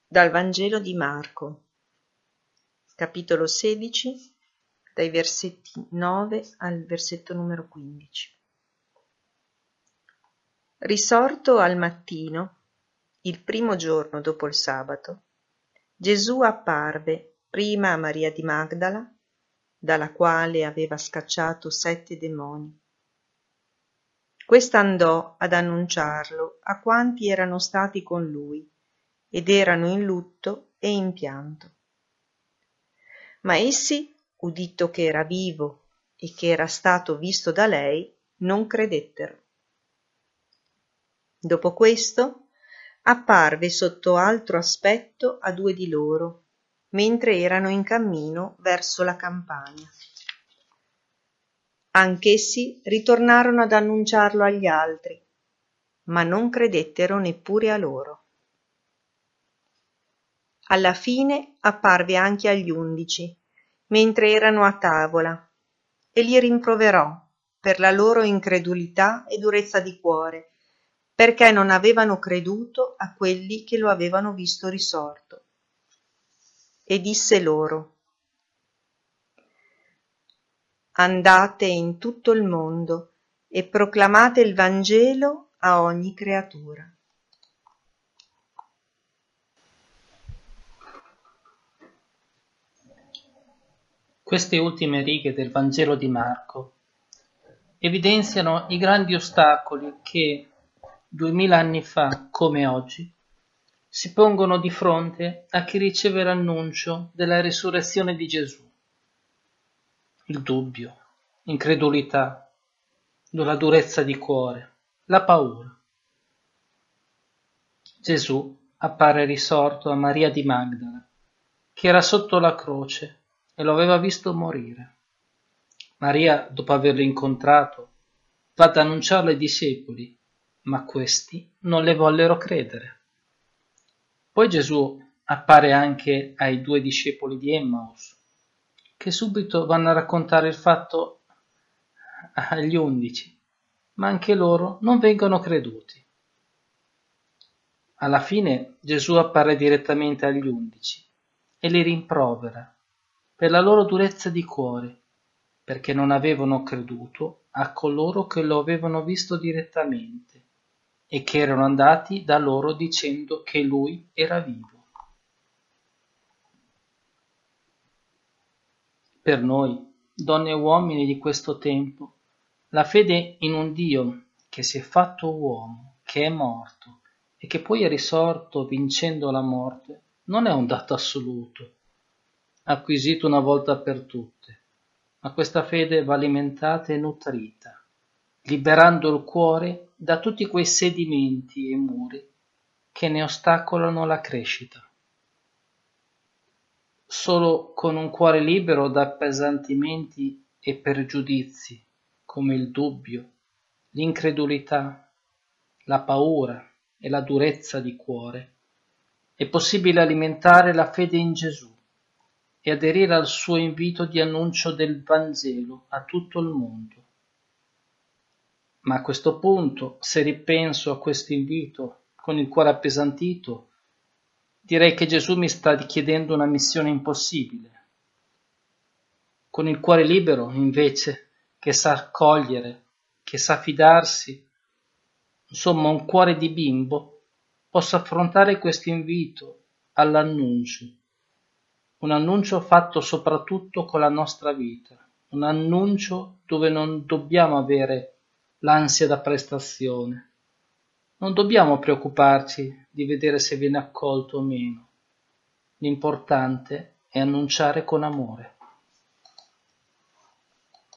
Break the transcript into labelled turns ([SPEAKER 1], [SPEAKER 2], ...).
[SPEAKER 1] Dal Vangelo di Marco, capitolo 16, dai versetti 9 al versetto numero 15. Risorto al mattino, il primo giorno dopo il sabato, Gesù apparve prima a Maria di Magdala, dalla quale aveva scacciato 7 demoni. Questa andò ad annunciarlo a quanti erano stati con lui ed erano in lutto e in pianto. Ma essi, udito che era vivo e che era stato visto da lei, non credettero. Dopo questo apparve sotto altro aspetto a 2 di loro, mentre erano in cammino verso la campagna. Anch'essi ritornarono ad annunciarlo agli altri, ma non credettero neppure a loro. Alla fine apparve anche agli 11, mentre erano a tavola, e li rimproverò per la loro incredulità e durezza di cuore, perché non avevano creduto a quelli che lo avevano visto risorto. E disse loro: andate in tutto il mondo e proclamate il Vangelo a ogni creatura.
[SPEAKER 2] Queste ultime righe del Vangelo di Marco evidenziano i grandi ostacoli che 2000 anni fa, come oggi, si pongono di fronte a chi riceve l'annuncio della risurrezione di Gesù. Il dubbio, l'incredulità, la durezza di cuore, la paura. Gesù appare risorto a Maria di Magdala, che era sotto la croce e lo aveva visto morire. Maria, dopo averlo incontrato, va ad annunciarlo ai discepoli, ma questi non le vollero credere. Poi Gesù appare anche ai 2 discepoli di Emmaus, che subito vanno a raccontare il fatto agli 11, ma anche loro non vengono creduti. Alla fine Gesù appare direttamente agli 11 e li rimprovera per la loro durezza di cuore, perché non avevano creduto a coloro che lo avevano visto direttamente e che erano andati da loro dicendo che lui era vivo. Per noi, donne e uomini di questo tempo, la fede in un Dio che si è fatto uomo, che è morto e che poi è risorto vincendo la morte, non è un dato assoluto, acquisito una volta per tutte, ma questa fede va alimentata e nutrita, liberando il cuore da tutti quei sedimenti e muri che ne ostacolano la crescita. Solo con un cuore libero da appesantimenti e pregiudizi, come il dubbio, l'incredulità, la paura e la durezza di cuore, è possibile alimentare la fede in Gesù e aderire al suo invito di annuncio del Vangelo a tutto il mondo. Ma a questo punto, se ripenso a questo invito con il cuore appesantito, direi che Gesù mi sta chiedendo una missione impossibile. Con il cuore libero, invece, che sa accogliere, che sa fidarsi, insomma un cuore di bimbo, posso affrontare questo invito all'annuncio. Un annuncio fatto soprattutto con la nostra vita, un annuncio dove non dobbiamo avere l'ansia da prestazione, non dobbiamo preoccuparci di vedere se viene accolto o meno. L'importante è annunciare con amore.